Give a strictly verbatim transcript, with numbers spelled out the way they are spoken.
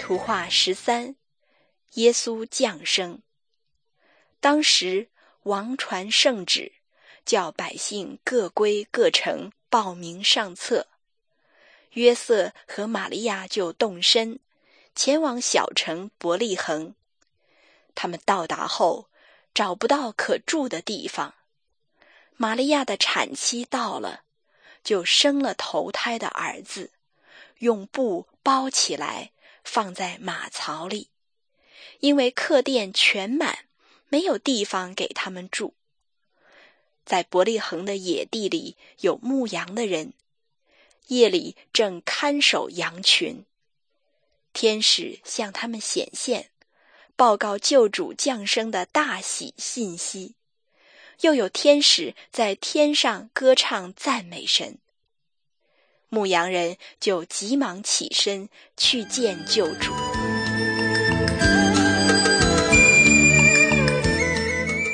图画十三，耶稣降生。当时王传圣旨，叫百姓各归各城报名上册。约瑟和玛利亚就动身，前往小城伯利恒。他们到达后，找不到可住的地方。玛利亚的产期到了，就生了头胎的儿子，用布包起来，放在马槽里，因为客店全满，没有地方给他们住。在伯利恒的野地里有牧羊的人，夜里正看守羊群。天使向他们显现，报告救主降生的大喜信息。又有天使在天上歌唱赞美神。牧羊人就急忙起身去见救主。